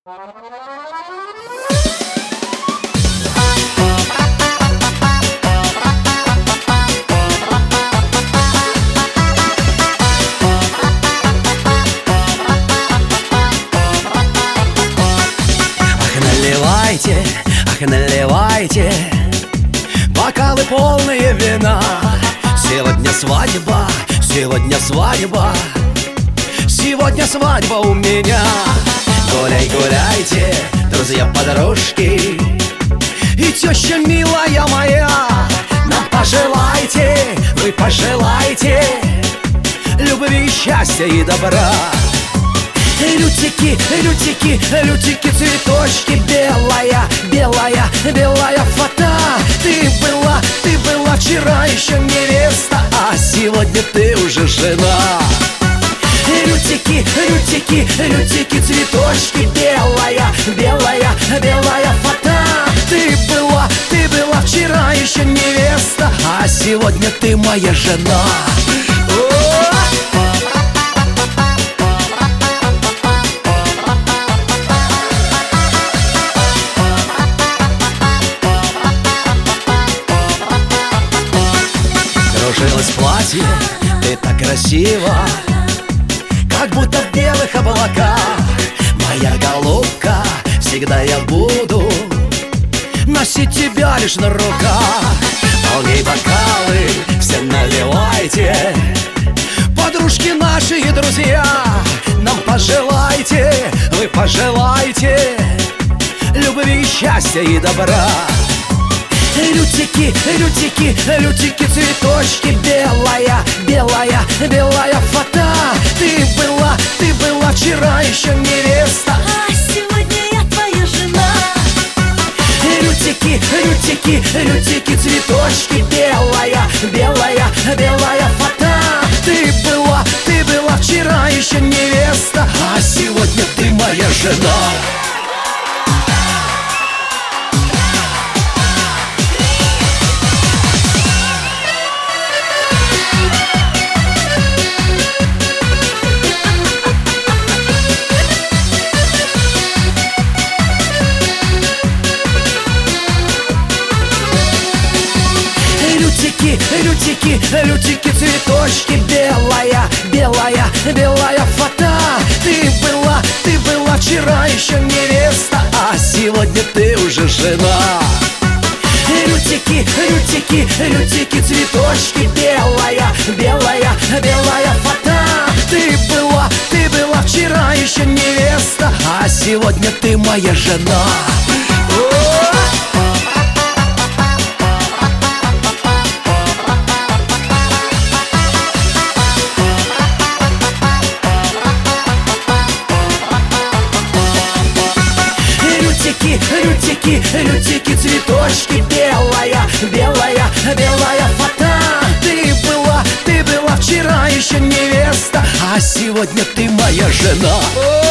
Ах, наливайте бокалы полные вина. Сегодня свадьба, сегодня свадьба, сегодня свадьба у меня. Гуляй, гуляйте, друзья-подружки и теща милая моя. Нам пожелайте, вы пожелайте любви, счастья и добра. Лютики, лютики, лютики, цветочки, белая, белая, белая фата. Ты была вчера еще невеста, а сегодня ты уже жена. Лютики, лютики, лютики, цветочки, белая, белая, белая фата. Ты была вчера еще невеста, а сегодня ты моя жена. Кружилось платье, ты так красиво, как будто в белых облаках. Моя голубка, всегда я буду носить тебя лишь на руках. Полней бокалы, все наливайте, подружки наши и друзья. Нам пожелайте, вы пожелайте любви, счастья и добра. Лютики, лютики, лютики, цветочки, белая, белая, белая фата. Ты была вчера еще невеста, а сегодня я твоя жена. Лютики, лютики, лютики, цветочки, белая, белая, белая фата. Ты была вчера еще невеста, а сегодня ты моя жена. Лютики, лютики, цветочки, белая, белая, белая фата. Ты была вчера еще невеста, а сегодня ты уже жена. Лютики, лютики, лютики, цветочки, белая, белая, белая фата. Ты была вчера еще невеста, а сегодня ты моя жена. Лютики, лютики, цветочки, белая, белая, белая фата. Ты была вчера еще невеста, а сегодня ты моя жена.